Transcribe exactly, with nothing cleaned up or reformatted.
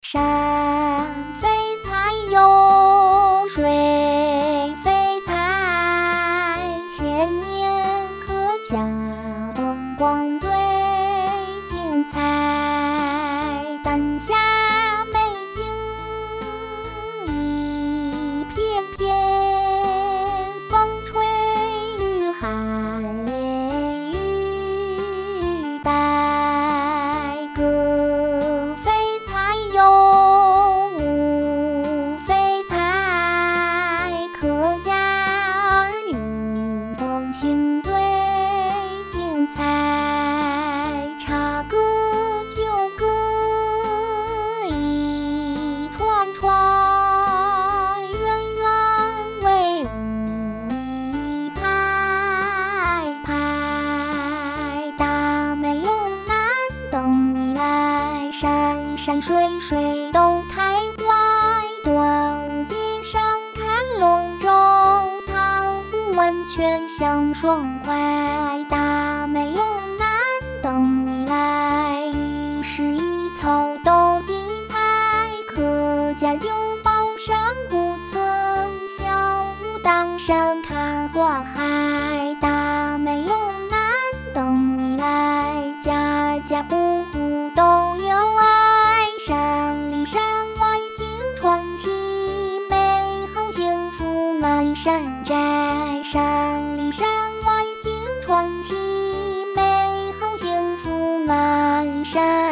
山非才有，水非才，千年可嘉，风光最精彩。丹霞美景一片片，风吹绿海连雨带。歌非才有，舞非才，客家儿女风情最精彩。茶歌酒歌一串串，圆圆为舞一排排。大美龙南等你来，山山水水都开怀。端午节上看龙舟，塘湖温泉享爽快。大美龙南等你来，一石一草都地采。客家有宝山不存，小武当山看花海。大美龙南等你来，家家户户都有爱。山里山外听传奇，美好幸福满山摘。山里山外听传奇，美好幸福满山